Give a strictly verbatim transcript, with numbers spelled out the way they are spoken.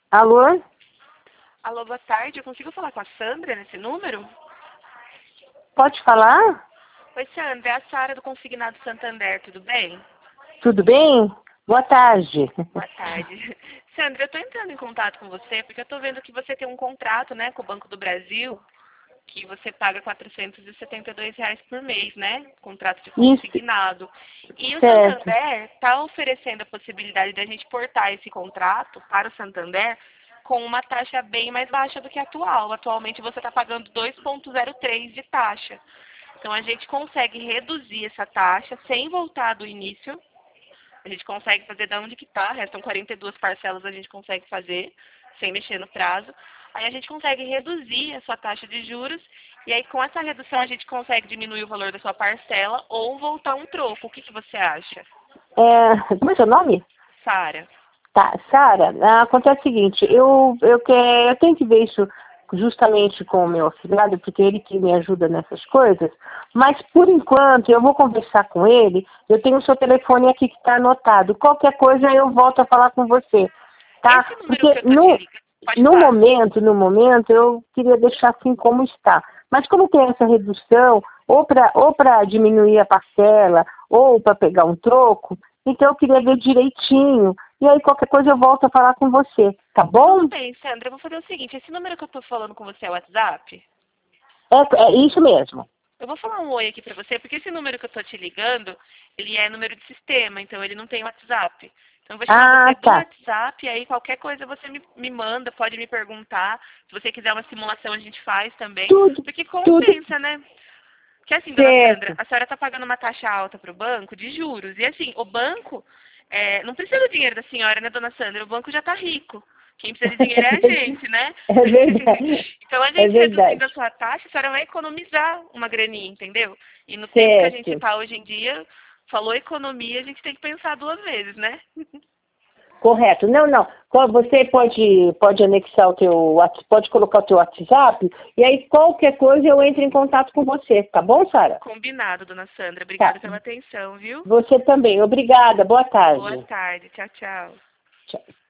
Alô? Alô, boa tarde. Eu consigo falar com a Sandra nesse número? Pode falar? Oi, Sandra. É a Sara do Consignado Santander. Tudo bem? Tudo bem? Boa tarde. Boa tarde. Sandra, eu estou entrando em contato com você porque eu estou vendo que você tem um contrato, né, com o Banco do Brasil, que você paga quatrocentos e setenta e dois reais por mês, né? Contrato de Isso, consignado. E o certo. Santander está oferecendo a possibilidade de a gente portar esse contrato para o Santander com uma taxa bem mais baixa do que a atual. Atualmente você está pagando dois vírgula zero três de taxa. Então a gente consegue reduzir essa taxa sem voltar do início. A gente consegue fazer de onde que está, restam quarenta e duas parcelas, a gente consegue fazer sem mexer no prazo. Aí a gente consegue reduzir a sua taxa de juros e aí com essa redução a gente consegue diminuir o valor da sua parcela ou voltar um troco. O que, que você acha, É, como é seu nome? Sara? Tá, Sara, ah, acontece o seguinte, eu, eu, que, eu tenho que ver isso justamente com o meu afilhado, porque ele que me ajuda nessas coisas, mas por enquanto eu vou conversar com ele, eu tenho o seu telefone aqui que está anotado, qualquer coisa eu volto a falar com você, tá? Esse número que Porque eu tô te no, ligando, pode no falar. momento, no momento, eu queria deixar assim como está, mas como tem essa redução, ou para ou para diminuir a parcela, ou para pegar um troco, então eu queria ver direitinho. E aí qualquer coisa eu volto a falar com você, tá bom? Tudo bem, Sandra, eu vou fazer o seguinte, esse número que eu tô falando com você é o WhatsApp? É, é isso mesmo. Eu vou falar um oi aqui pra você, porque esse número que eu tô te ligando, ele é número de sistema, então ele não tem WhatsApp. Então eu vou chamar Ah, você do tá. WhatsApp, e aí qualquer coisa você me, me manda, pode me perguntar. Se você quiser uma simulação, a gente faz também. Tudo, Porque tudo compensa, né? Porque assim, dona Sandra, certo. a senhora tá pagando uma taxa alta pro banco de juros. E assim, o banco é, não precisa do dinheiro da senhora, né, dona Sandra? O banco já tá rico. Quem precisa de dinheiro é a gente, né? É verdade. Então, a É gente reduzindo a verdade. sua taxa, a senhora vai economizar uma graninha, entendeu? E no tempo que a gente Certo. está hoje em dia, falou economia, a gente tem que pensar duas vezes, né? Correto. Não, não. Co- Você pode, pode anexar o teu, Whats- pode colocar o teu WhatsApp e aí qualquer coisa eu entro em contato com você, tá bom, Sara? Combinado, dona Sandra. Tá. Obrigada pela atenção, viu? Você também. Obrigada. Boa Boa tarde. tarde. Tchau, tchau. Tchau.